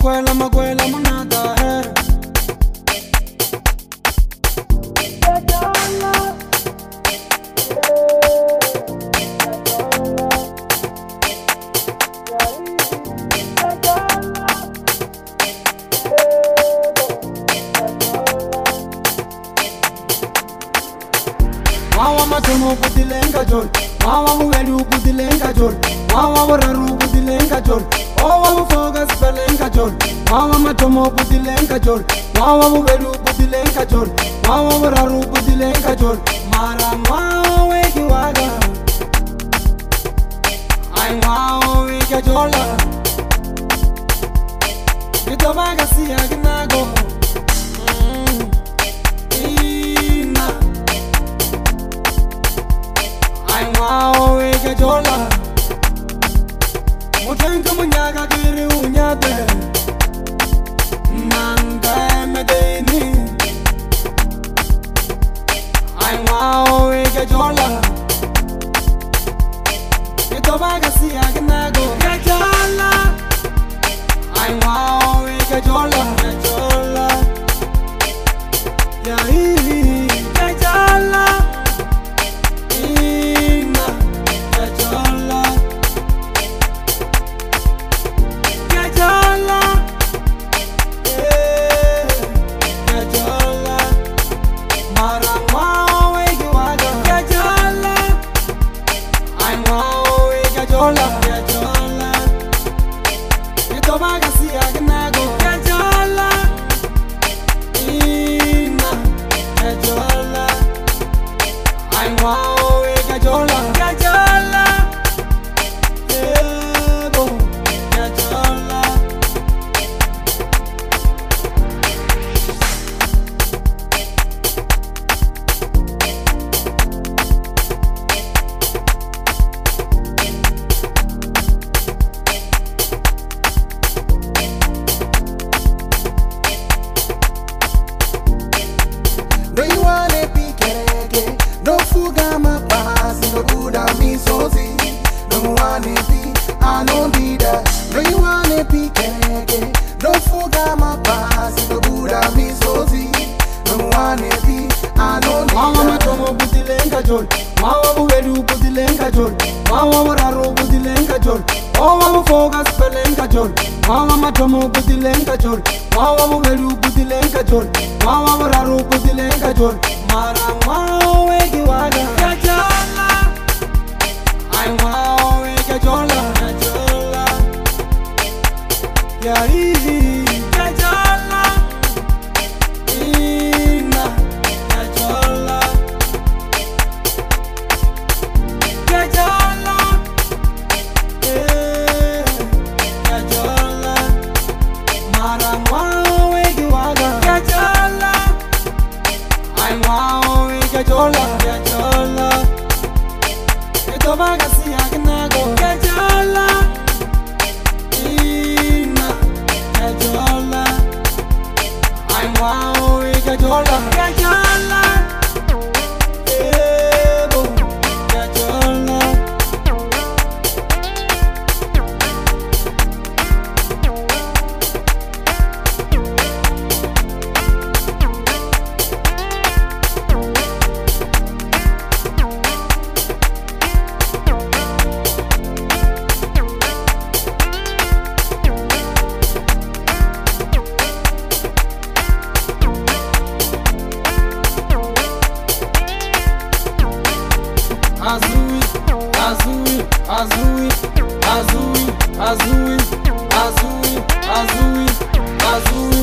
makwela monata Wawa matomo kutilenga jol, wawa muwelu kutilenga jol, wawa wararu kutilenga jol, wawa mufogas pelenga jol, wawa matomo kutilenga jol, wawa muwelu kutilenga jol, wawa wararu kutilenga jol, mara wawa weki waga, ay wawa weki jola, kitobaga siya ginago. Jola Mutenka munyaga kiri unyate Nanga medeni Ay wao ike jola Kitobaga siya ginago Ke jola Ay wao ike jola Ke jola Ya hii Ke jola Wawa buwedu kutilenga jol, wawa wararu kutilenga jol, wawa mufogas pelenga jol, wawa matomo kutilenga jol, wawa buwedu kutilenga jol, wawa wararu kutilenga jol, marang wawa weki waga. Kejola, ay wawa weki jola, kejola, ya hii, kejola, ina, kejola. Kejola, kejola, kitobaga siya ginago. Kejola, ina, kejola, ay wow, kejola, kejola, ebo, kejola. Azui, azui, azui, azui, azui, azui, azui, azui.